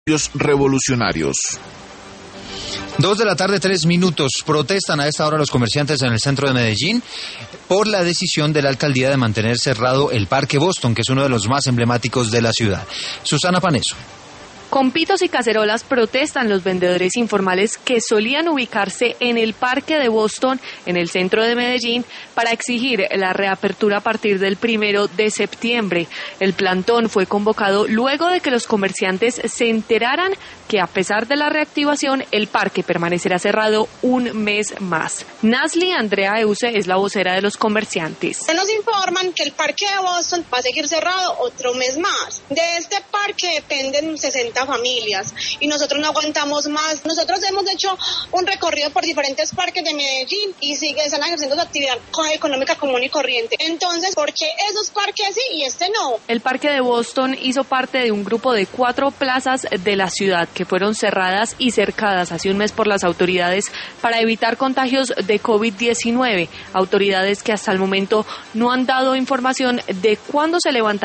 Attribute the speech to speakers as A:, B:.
A: Revolucionarios.
B: 2:03 p.m. Protestan a esta hora los comerciantes en el centro de Medellín por la decisión de la alcaldía de mantener cerrado el Parque Boston, que es uno de los más emblemáticos de la ciudad. Susana Paneso.
C: Con pitos y cacerolas protestan los vendedores informales que solían ubicarse en el Parque de Boston, en el centro de Medellín, para exigir la reapertura a partir del 1 de septiembre. El plantón fue convocado luego de que los comerciantes se enteraran que a pesar de la reactivación, el parque permanecerá cerrado un mes más. Nasli Andrea Euse es la vocera de los comerciantes.
D: Nos informan que el Parque de Boston va a seguir cerrado otro mes más. De este parque dependen 60 familias y nosotros no aguantamos más. Nosotros hemos hecho un recorrido por diferentes parques de Medellín y están ejerciendo su actividad económica común y corriente. Entonces, ¿por qué esos parques sí y este no?
C: El Parque de Boston hizo parte de un grupo de 4 plazas de la ciudad que fueron cerradas y cercadas hace un mes por las autoridades para evitar contagios de COVID-19. Autoridades que hasta el momento no han dado información de cuándo se levantará